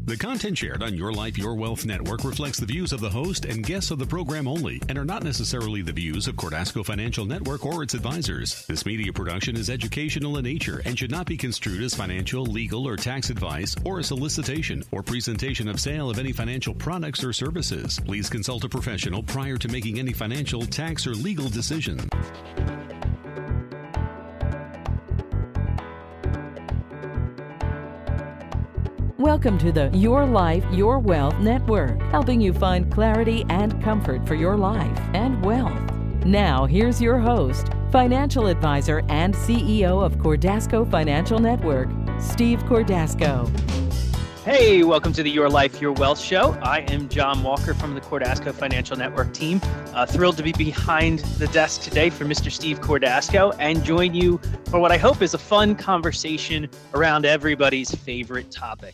The content shared on Your Life, Your Wealth Network reflects the views of the host and guests of the program only and are not necessarily the views of Cordasco Financial Network or its advisors. This media production is educational in nature and should not be construed as financial, legal, or tax advice or a solicitation or presentation of sale of any financial products or services. Please consult a professional prior to making any financial, tax, or legal decision. Welcome to the Your Life, Your Wealth Network, helping you find clarity and comfort for your life and wealth. Now, here's your host, financial advisor and CEO of Cordasco Financial Network, Steve Cordasco. Hey, welcome to the Your Life, Your Wealth show. I am John Walker from the Cordasco Financial Network team. Thrilled to be behind the desk today for Mr. Steve Cordasco and join you for what I hope is a fun conversation around everybody's favorite topic.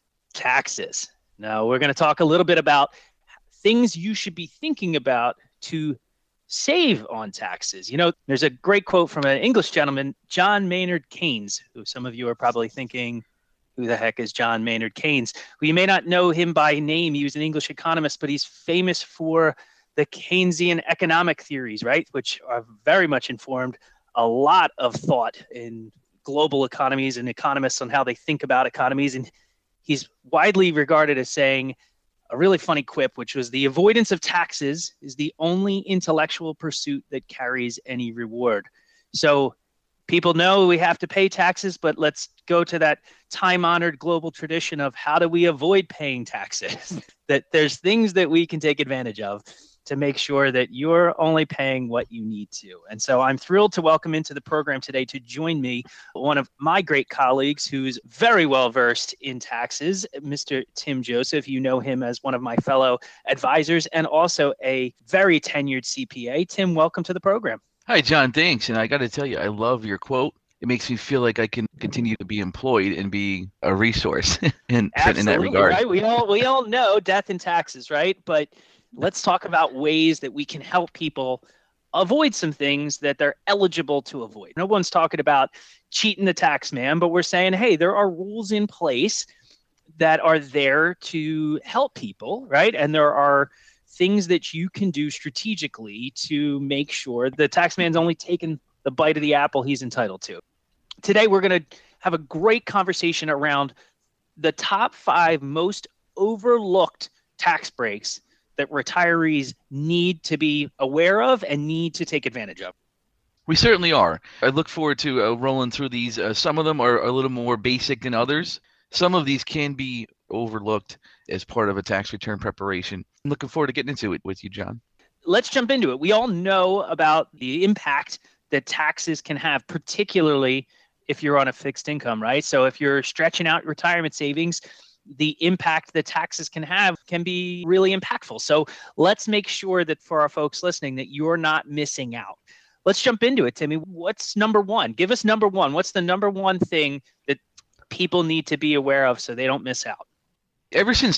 Taxes. Now, we're going to talk a little bit about things you should be thinking about to save on taxes. You know, there's a great quote from an English gentleman, John Maynard Keynes, who some of you are probably thinking, who the heck is John Maynard Keynes? Well, you may not know him by name. He was an English economist, but he's famous for the Keynesian economic theories, right? Which are very much informed a lot of thought in global economies and economists on how they think about economies. And he's widely regarded as saying a really funny quip, which was the avoidance of taxes is the only intellectual pursuit that carries any reward. So people know we have to pay taxes, but let's go to that time-honored global tradition of how do we avoid paying taxes? That there's things that we can take advantage of to make sure that you're only paying what you need to. And so I'm thrilled to welcome into the program today to join me one of my great colleagues who's very well versed in taxes, Mr. Tim Joseph. You know him as one of my fellow advisors and also a very tenured CPA. Tim, welcome to the program. Hi, John. Thanks. And I got to tell you, I love your quote. It makes me feel like I can continue to be employed and be a resource in that regard. Right? We all know death and taxes, right? But let's talk about ways that we can help people avoid some things that they're eligible to avoid. No one's talking about cheating the tax man, but we're saying, hey, there are rules in place that are there to help people, right? And there are things that you can do strategically to make sure the tax man's only taking the bite of the apple he's entitled to. Today, we're going to have a great conversation around the top 5 most overlooked tax breaks that retirees need to be aware of and need to take advantage of. We certainly are. I look forward to rolling through these. Some of them are a little more basic than others. Some of these can be overlooked as part of a tax return preparation. I'm looking forward to getting into it with you, John. Let's jump into it. We all know about the impact that taxes can have, particularly if you're on a fixed income, right? So if you're stretching out retirement savings, the impact that taxes can have can be really impactful. So let's make sure that for our folks listening that you're not missing out. Let's jump into it, Timmy. What's number one? Give us number one. What's the number one thing that people need to be aware of so they don't miss out? Ever since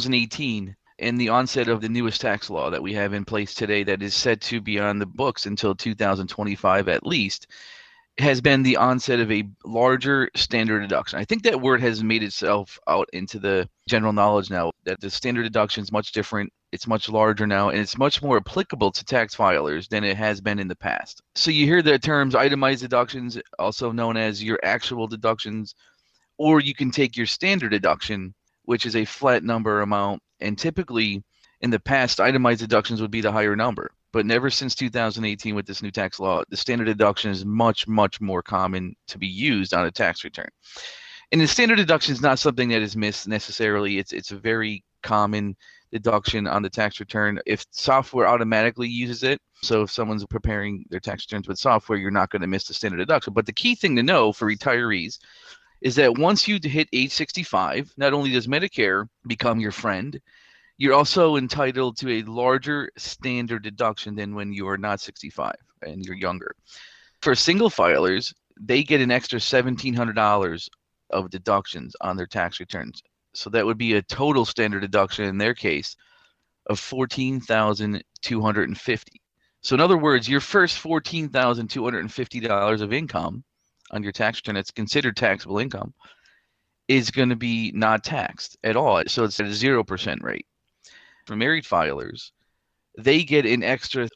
2018 and the onset of the newest tax law that we have in place today that is set to be on the books until 2025 at least, has been the onset of a larger standard deduction. I think that word has made itself out into the general knowledge now, that the standard deduction is much different. It's much larger now, and it's much more applicable to tax filers than it has been in the past. So you hear the terms itemized deductions, also known as your actual deductions, or you can take your standard deduction, which is a flat number amount. And typically in the past, itemized deductions would be the higher number. But never since 2018 with this new tax law, the standard deduction is much, much more common to be used on a tax return. And the standard deduction is not something that is missed necessarily. It's a very common deduction on the tax return if software automatically uses it. So if someone's preparing their tax returns with software, you're not going to miss the standard deduction. But the key thing to know for retirees is that once you hit age 65, not only does Medicare become your friend, you're also entitled to a larger standard deduction than when you are not 65 and you're younger. For single filers, they get an extra $1,700 of deductions on their tax returns. So that would be a total standard deduction in their case of $14,250. So in other words, your first $14,250 of income on your tax return, that's considered taxable income, is going to be not taxed at all. So it's at a 0% rate. For married filers, they get an extra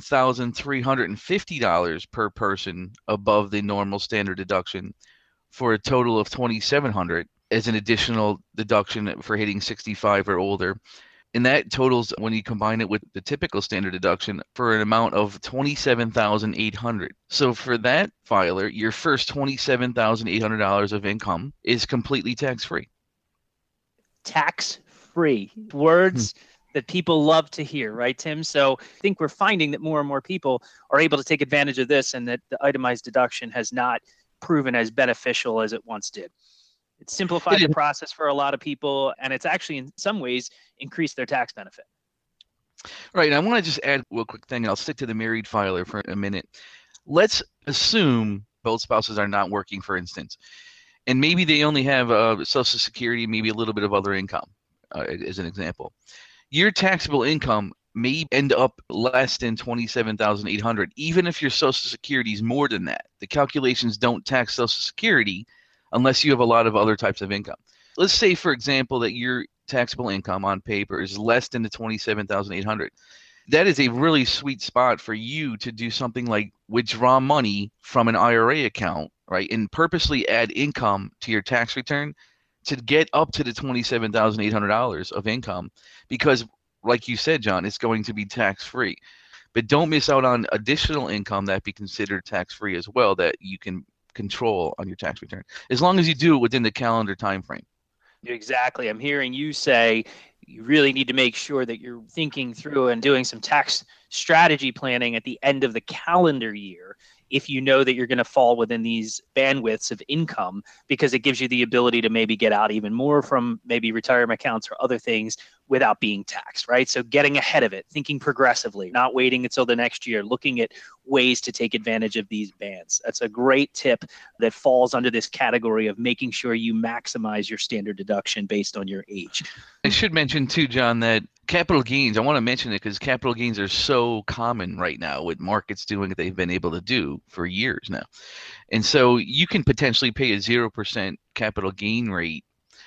$1,350 per person above the normal standard deduction for a total of $2,700 as an additional deduction for hitting 65 or older. And that totals, when you combine it with the typical standard deduction, for an amount of $27,800. So for that filer, your first $27,800 of income is completely tax-free. Tax-free. Words that people love to hear, right, Tim? So I think we're finding that more and more people are able to take advantage of this, and that the itemized deduction has not proven as beneficial as it once did. It's simplified the process for a lot of people, and it's actually in some ways increased their tax benefit. Right. And I want to just add one quick thing. I'll stick to the married filer for a minute. Let's assume both spouses are not working, for instance, and maybe they only have Social Security, maybe a little bit of other income, as an example. Your taxable income may end up less than $27,800, even if your Social Security is more than that. The calculations don't tax Social Security unless you have a lot of other types of income. Let's say, for example, that your taxable income on paper is less than the $27,800. That is a really sweet spot for you to do something like withdraw money from an IRA account, right, and purposely add income to your tax return to get up to the $27,800 of income, because, like you said, John, it's going to be tax-free. But don't miss out on additional income that be considered tax-free as well, that you can control on your tax return, as long as you do it within the calendar time frame. Exactly. I'm hearing you say you really need to make sure that you're thinking through and doing some tax strategy planning at the end of the calendar year, if you know that you're going to fall within these bandwidths of income, because it gives you the ability to maybe get out even more from maybe retirement accounts or other things without being taxed, right? So getting ahead of it, thinking progressively, not waiting until the next year, looking at ways to take advantage of these bands. That's a great tip that falls under this category of making sure you maximize your standard deduction based on your age. I should mention too, John, that capital gains, I want to mention it because capital gains are so common right now with markets doing what they've been able to do for years now. And so you can potentially pay a 0% capital gain rate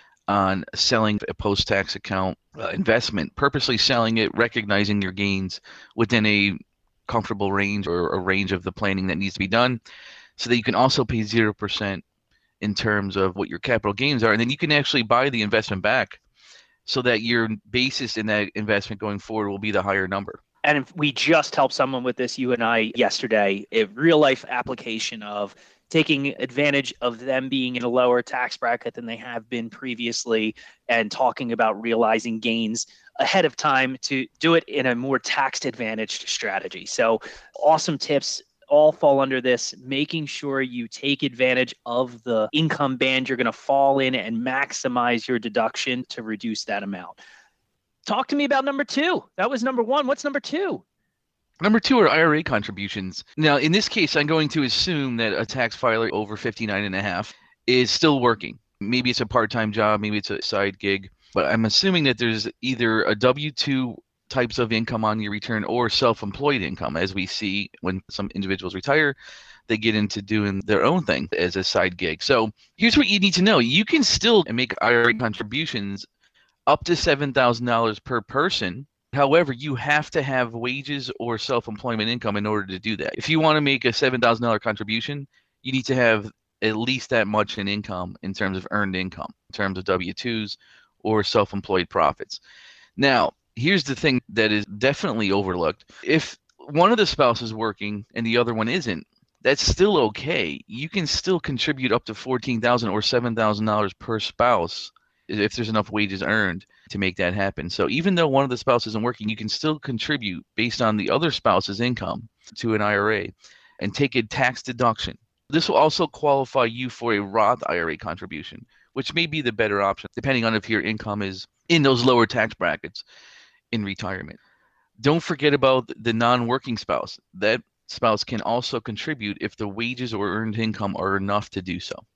on selling a post-tax account investment, purposely selling it, recognizing your gains within a comfortable range or a range of the planning that needs to be done, so that you can also pay 0% in terms of what your capital gains are. And then you can actually buy the investment back so that your basis in that investment going forward will be the higher number. And we just helped someone with this, you and I, yesterday, a real life application of taking advantage of them being in a lower tax bracket than they have been previously, and talking about realizing gains ahead of time to do it in a more tax advantaged strategy. So awesome tips all fall under this, making sure you take advantage of the income band you're going to fall in and maximize your deduction to reduce that amount. Talk to me about number two. That was number one. What's number two? Number two are IRA contributions. Now, in this case, I'm going to assume that a tax filer over 59 and a half is still working. Maybe it's a part-time job, maybe it's a side gig, but I'm assuming that there's either a W-2 types of income on your return or self-employed income. As we see when some individuals retire, they get into doing their own thing as a side gig. So here's what you need to know. You can still make IRA contributions up to $7,000 per person. However, you have to have wages or self-employment income in order to do that. If you want to make a $7,000 contribution, you need to have at least that much in income in terms of earned income, in terms of W-2s or self-employed profits. Now, here's the thing that is definitely overlooked. If one of the spouses is working and the other one isn't, that's still okay. You can still contribute up to $14,000 or $7,000 per spouse if there's enough wages earned to make that happen. So even though one of the spouses isn't working, you can still contribute based on the other spouse's income to an IRA and take a tax deduction. This will also qualify you for a Roth IRA contribution, which may be the better option depending on if your income is in those lower tax brackets in retirement. Don't forget about the non-working spouse. That spouse can also contribute if the wages or earned income are enough to do so.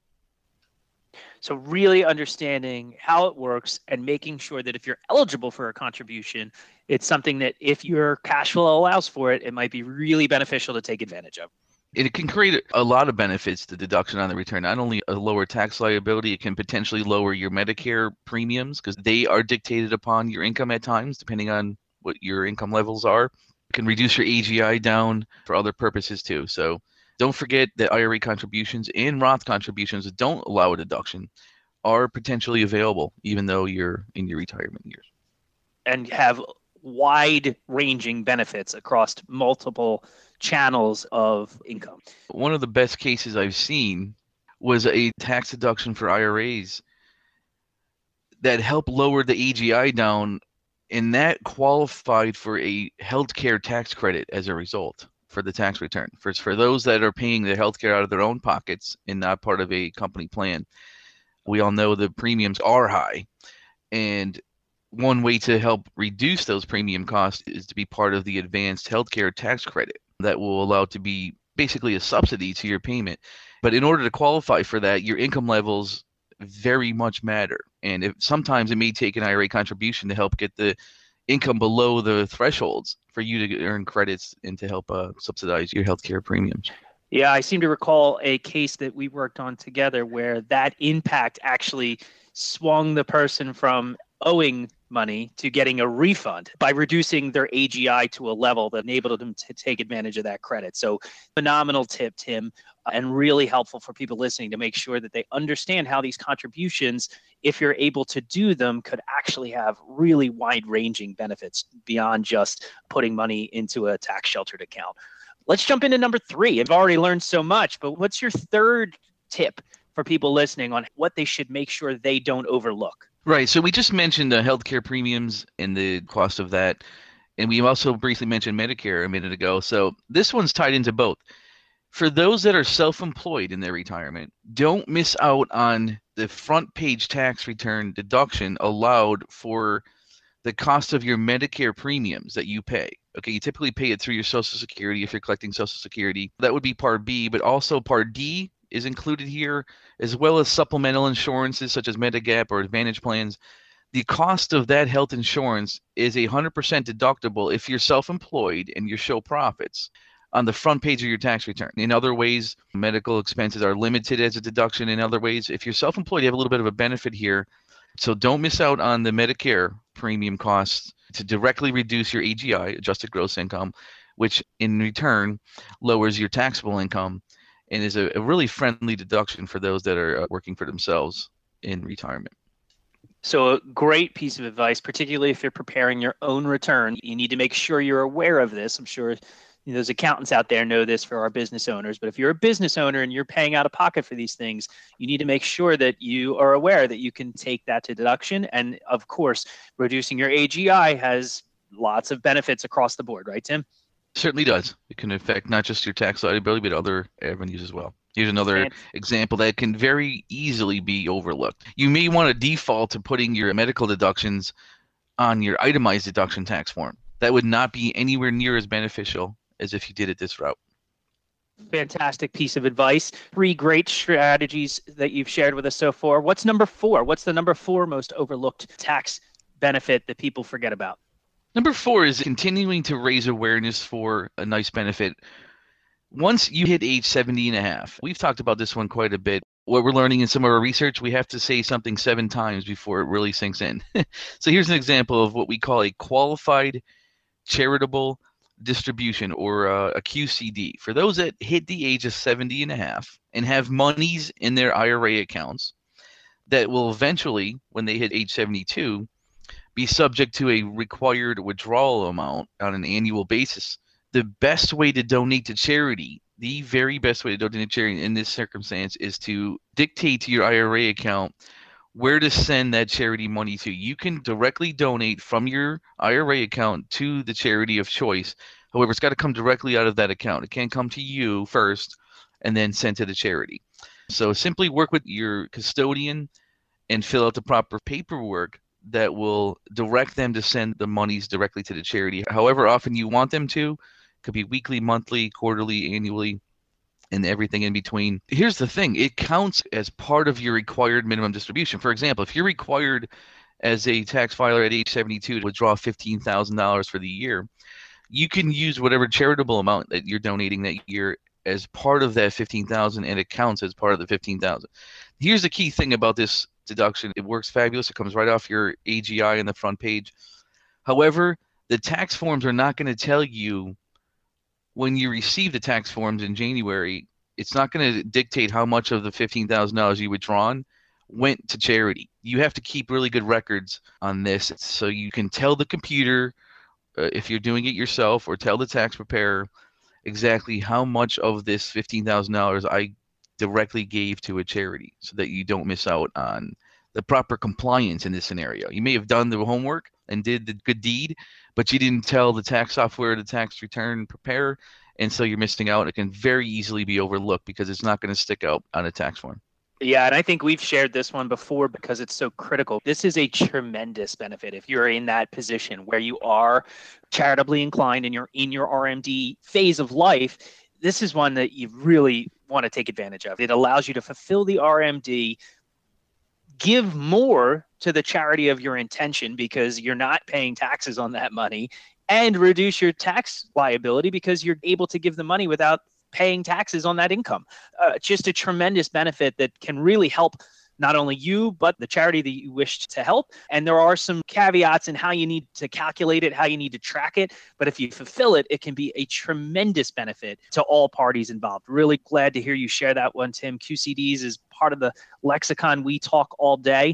So really understanding how it works and making sure that if you're eligible for a contribution, it's something that if your cash flow allows for it, it might be really beneficial to take advantage of. It can create a lot of benefits, the deduction on the return. Not only a lower tax liability, it can potentially lower your Medicare premiums because they are dictated upon your income at times, depending on what your income levels are. It can reduce your AGI down for other purposes too. So don't forget that IRA contributions and Roth contributions that don't allow a deduction are potentially available, even though you're in your retirement years. And have wide-ranging benefits across multiple channels of income. One of the best cases I've seen was a tax deduction for IRAs that helped lower the AGI down, and that qualified for a healthcare tax credit as a result for the tax return. For those that are paying their healthcare out of their own pockets and not part of a company plan, we all know the premiums are high, and one way to help reduce those premium costs is to be part of the advanced healthcare tax credit that will allow it to be basically a subsidy to your payment. But in order to qualify for that, your income levels very much matter. And sometimes it may take an IRA contribution to help get the income below the thresholds for you to earn credits and to help subsidize your healthcare premiums. Yeah, I seem to recall a case that we worked on together where that impact actually swung the person from owing money to getting a refund by reducing their AGI to a level that enabled them to take advantage of that credit. So phenomenal tip, Tim, and really helpful for people listening to make sure that they understand how these contributions, if you're able to do them, could actually have really wide-ranging benefits beyond just putting money into a tax-sheltered account. Let's jump into number 3. I've already learned so much, but what's your third tip for people listening on what they should make sure they don't overlook? Right. So we just mentioned the healthcare premiums and the cost of that. And we also briefly mentioned Medicare a minute ago. So this one's tied into both. For those that are self-employed in their retirement, don't miss out on the front page tax return deduction allowed for the cost of your Medicare premiums that you pay. Okay, you typically pay it through your Social Security if you're collecting Social Security. That would be Part B, but also Part D is included here, as well as supplemental insurances such as Medigap or Advantage plans. The cost of that health insurance is 100% deductible if you're self-employed and you show profits on the front page of your tax return. In other ways, medical expenses are limited as a deduction. In other ways, if you're self-employed, you have a little bit of a benefit here. So don't miss out on the Medicare premium costs to directly reduce your AGI, adjusted gross income, which in return lowers your taxable income and is a really friendly deduction for those that are working for themselves in retirement. So a great piece of advice, particularly if you're preparing your own return. You need to make sure you're aware of this. I'm sure those accountants out there know this for our business owners, but if you're a business owner and you're paying out of pocket for these things, you need to make sure that you are aware that you can take that to deduction. And of course, reducing your AGI has lots of benefits across the board, right, Tim? Certainly does. It can affect not just your tax liability, but other avenues as well. Here's another example that can very easily be overlooked. You may want to default to putting your medical deductions on your itemized deduction tax form. That would not be anywhere near as beneficial as if you did it this route. Fantastic piece of advice. 3 great strategies that you've shared with us so far. What's number 4? What's the number 4 most overlooked tax benefit that people forget about? Number 4 is continuing to raise awareness for a nice benefit. Once you hit age 70 and a half, we've talked about this one quite a bit. What we're learning in some of our research, we have to say something 7 times before it really sinks in. So here's an example of what we call a qualified charitable distribution, or a QCD. For those that hit the age of 70 and a half and have monies in their IRA accounts that will eventually, when they hit age 72, be subject to a required withdrawal amount on an annual basis. The best way to donate to charity, the very best way to donate to charity in this circumstance, is to dictate to your IRA account where to send that charity money to. You can directly donate from your IRA account to the charity of choice. However, it's got to come directly out of that account. It can't come to you first and then sent to the charity. So simply work with your custodian and fill out the proper paperwork that will direct them to send the monies directly to the charity. However often you want them to. It could be weekly, monthly, quarterly, annually, and everything in between. Here's the thing. It counts as part of your required minimum distribution. For example, if you're required as a tax filer at age 72 to withdraw $15,000 for the year, you can use whatever charitable amount that you're donating that year as part of that $15,000, and it counts as part of the $15,000. Here's the key thing about this deduction. It works fabulous. It comes right off your AGI on the front page. However, the tax forms are not going to tell you when you receive the tax forms in January. It's not going to dictate how much of the $15,000 you withdrawn went to charity. You have to keep really good records on this so you can tell the computer, if you're doing it yourself, or tell the tax preparer exactly how much of this $15,000 I directly gave to a charity, so that you don't miss out on the proper compliance in this scenario. You may have done the homework and did the good deed, but you didn't tell the tax software, the tax return preparer, and so you're missing out. It can very easily be overlooked because it's not going to stick out on a tax form. Yeah, and I think we've shared this one before because it's so critical. This is a tremendous benefit if you're in that position where you are charitably inclined and you're in your RMD phase of life. This is one that you really want to take advantage of. It allows you to fulfill the RMD, give more to the charity of your intention because you're not paying taxes on that money, and reduce your tax liability because you're able to give the money without paying taxes on that income. Just a tremendous benefit that can really help not only you, but the charity that you wish to help. And there are some caveats in how you need to calculate it, how you need to track it. But if you fulfill it, it can be a tremendous benefit to all parties involved. Really glad to hear you share that one, Tim. QCDs is part of the lexicon we talk all day,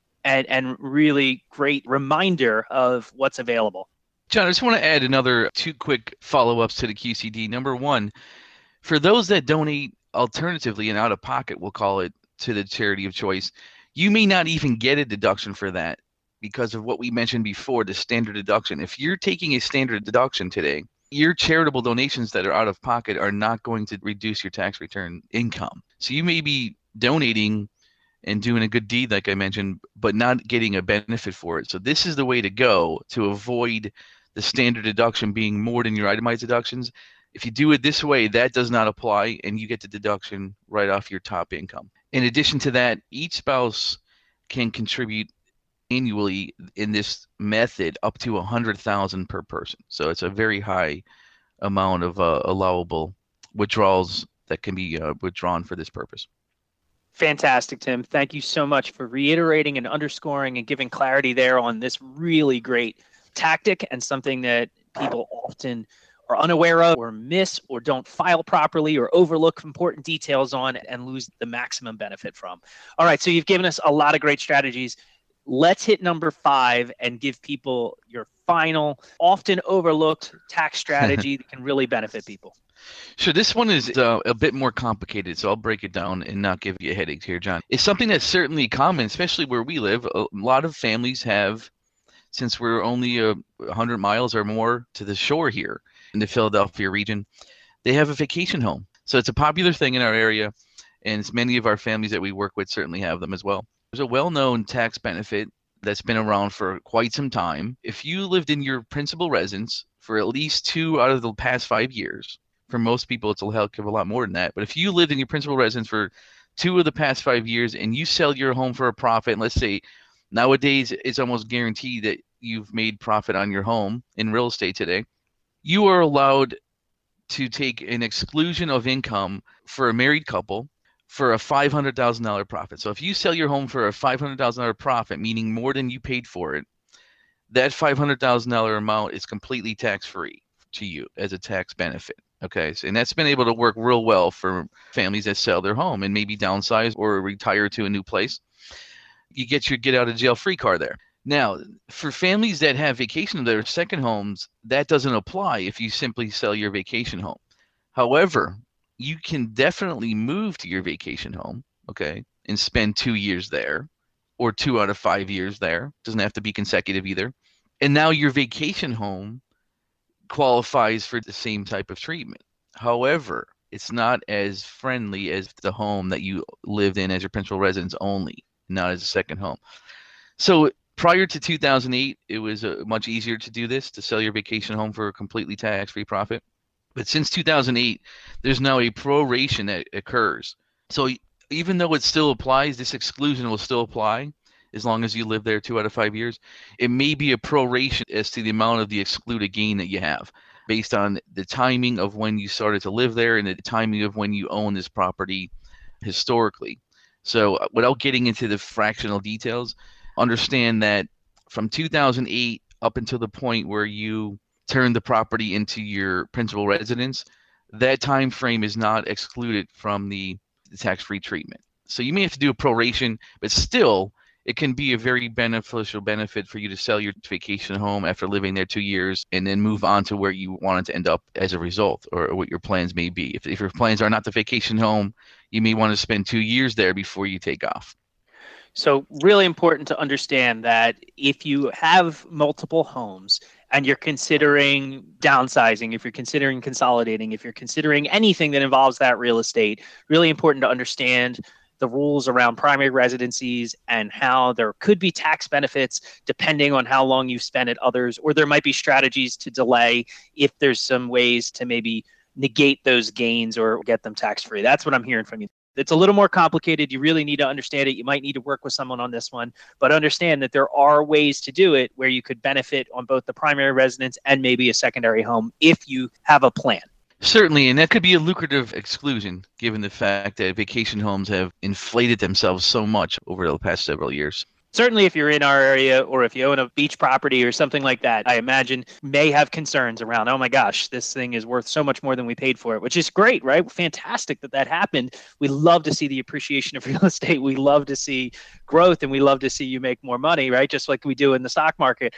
and really great reminder of what's available. John, I just want to add another 2 quick follow-ups to the QCD. Number one, for those that donate alternatively and out of pocket, we'll call it, to the charity of choice, you may not even get a deduction for that because of what we mentioned before, the standard deduction. If you're taking a standard deduction today, your charitable donations that are out of pocket are not going to reduce your tax return income. So you may be donating and doing a good deed, like I mentioned, but not getting a benefit for it. So this is the way to go to avoid the standard deduction being more than your itemized deductions. If you do it this way, that does not apply, and you get the deduction right off your top income. In addition to that, each spouse can contribute annually in this method up to $100,000 per person. So it's a very high amount of allowable withdrawals that can be withdrawn for this purpose. Fantastic, Tim. Thank you so much for reiterating and underscoring and giving clarity there on this really great tactic, and something that people often are unaware of or miss or don't file properly or overlook important details on and lose the maximum benefit from. All right, so you've given us a lot of great strategies. Let's hit number 5 and give people your final, often overlooked tax strategy that can really benefit people. Sure. This one is a bit more complicated, so I'll break it down and not give you a headache here, John. It's something that's certainly common, especially where we live. A lot of families have, since we're only 100 miles or more to the shore here in the Philadelphia region, they have a vacation home. So it's a popular thing in our area, and many of our families that we work with certainly have them as well. There's a well-known tax benefit that's been around for quite some time. If you lived in your principal residence for at least 2 out of the past 5 years, for most people it's a heck of a lot more than that, but if you lived in your principal residence for 2 of the past 5 years and you sell your home for a profit, and let's say nowadays it's almost guaranteed that you've made profit on your home in real estate today, you are allowed to take an exclusion of income for a married couple for a $500,000 profit. So if you sell your home for a $500,000 profit, meaning more than you paid for it, that $500,000 amount is completely tax-free to you as a tax benefit. Okay, so, and that's been able to work real well for families that sell their home and maybe downsize or retire to a new place. You get your get out of jail free card there. Now, for families that have vacation, their second homes, that doesn't apply if you simply sell your vacation home. However, you can definitely move to your vacation home, okay, and spend 2 years there, or 2 out of 5 years there. Doesn't have to be consecutive either. And now your vacation home qualifies for the same type of treatment. However, it's not as friendly as the home that you lived in as your principal residence only, not as a second home. So prior to 2008, it was much easier to do this, to sell your vacation home for a completely tax-free profit. But since 2008, there's now a proration that occurs. So even though it still applies, this exclusion will still apply as long as you live there 2 out of 5 years. It may be a proration as to the amount of the excluded gain that you have. based on the timing of when you started to live there and the timing of when you own this property historically. So without getting into the fractional details, understand that from 2008 up until the point where you turn the property into your principal residence, that time frame is not excluded from the tax-free treatment. So you may have to do a proration, but still it can be a very beneficial benefit for you to sell your vacation home after living there 2 years and then move on to where you wanted to end up as a result, or what your plans may be. If your plans are not the vacation home, you may want to spend 2 years there before you take off. So really important to understand that if you have multiple homes and you're considering downsizing, if you're considering consolidating, if you're considering anything that involves that real estate, really important to understand the rules around primary residencies and how there could be tax benefits depending on how long you've spent at others, or there might be strategies to delay if there's some ways to maybe negate those gains or get them tax-free. That's what I'm hearing from you. It's a little more complicated. You really need to understand it. You might need to work with someone on this one, but understand that there are ways to do it where you could benefit on both the primary residence and maybe a secondary home if you have a plan. Certainly, and that could be a lucrative exclusion given the fact that vacation homes have inflated themselves so much over the past several years. Certainly, if you're in our area or if you own a beach property or something like that, I imagine may have concerns around, oh my gosh, this thing is worth so much more than we paid for it, which is great, right? Fantastic that happened. We love to see the appreciation of real estate. We love to see growth, and we love to see you make more money, right? Just like we do in the stock market.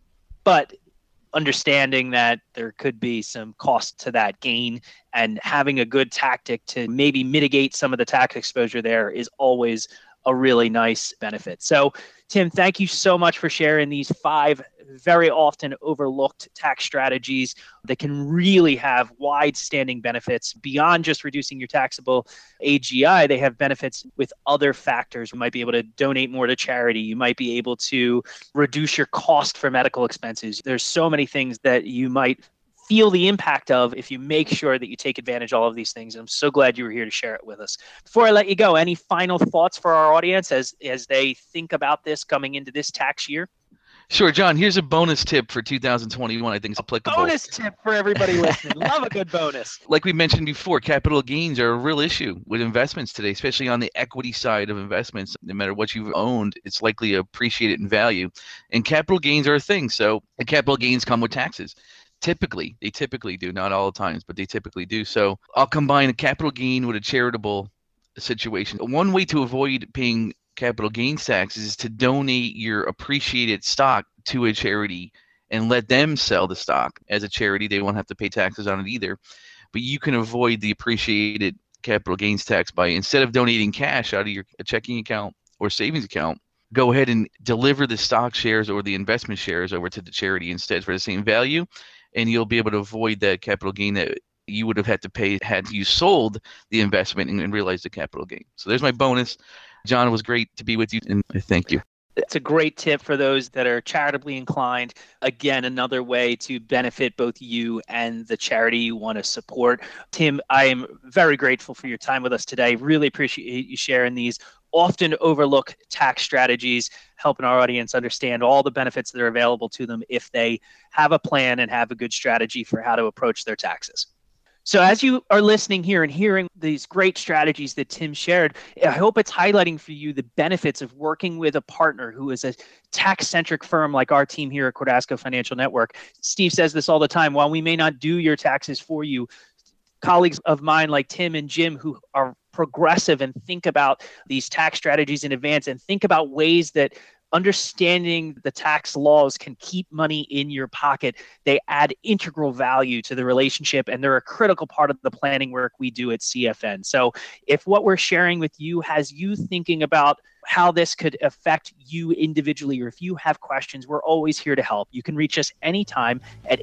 But understanding that there could be some cost to that gain, and having a good tactic to maybe mitigate some of the tax exposure there is always a really nice benefit. So, Tim, thank you so much for sharing these 5 very often overlooked tax strategies that can really have wide-standing benefits beyond just reducing your taxable AGI. They have benefits with other factors. You might be able to donate more to charity. You might be able to reduce your cost for medical expenses. There's so many things that you might feel the impact of if you make sure that you take advantage of all of these things. And I'm so glad you were here to share it with us. Before I let you go, any final thoughts for our audience as they think about this coming into this tax year? Sure, John, here's a bonus tip for 2021 I think is applicable. Bonus tip for everybody listening. Love a good bonus. Like we mentioned before, capital gains are a real issue with investments today, especially on the equity side of investments. No matter what you've owned, it's likely appreciated in value. And capital gains are a thing. So the capital gains come with taxes. They typically do, not all the times, but they typically do. So I'll combine a capital gain with a charitable situation. One way to avoid paying capital gains taxes is to donate your appreciated stock to a charity and let them sell the stock as a charity. They won't have to pay taxes on it either. But you can avoid the appreciated capital gains tax by, instead of donating cash out of your checking account or savings account, go ahead and deliver the stock shares or the investment shares over to the charity instead for the same value. And you'll be able to avoid that capital gain that you would have had to pay had you sold the investment and realized the capital gain. So there's my bonus. John, it was great to be with you, and I thank you. It's a great tip for those that are charitably inclined. Again, another way to benefit both you and the charity you want to support. Tim, I am very grateful for your time with us today. Really appreciate you sharing these often overlooked tax strategies, helping our audience understand all the benefits that are available to them if they have a plan and have a good strategy for how to approach their taxes. So as you are listening here and hearing these great strategies that Tim shared, I hope it's highlighting for you the benefits of working with a partner who is a tax-centric firm like our team here at Cordasco Financial Network. Steve says this all the time. While we may not do your taxes for you, colleagues of mine like Tim and Jim who are progressive and think about these tax strategies in advance and think about ways that understanding the tax laws can keep money in your pocket. They add integral value to the relationship, and they're a critical part of the planning work we do at CFN. So if what we're sharing with you has you thinking about how this could affect you individually, or if you have questions, we're always here to help. You can reach us anytime at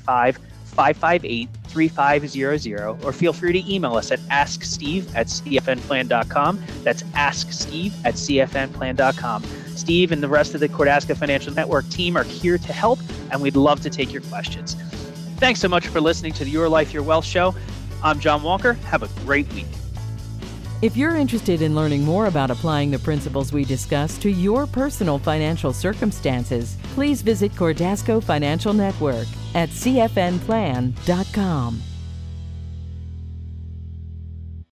855-558-3500, or feel free to email us at asksteve@cfnplan.com. That's asksteve@cfnplan.com. Steve and the rest of the Cordasco Financial Network team are here to help, and we'd love to take your questions. Thanks so much for listening to the Your Life, Your Wealth show. I'm John Walker. Have a great week. If you're interested in learning more about applying the principles we discuss to your personal financial circumstances, please visit Cordasco Financial Network at cfnplan.com.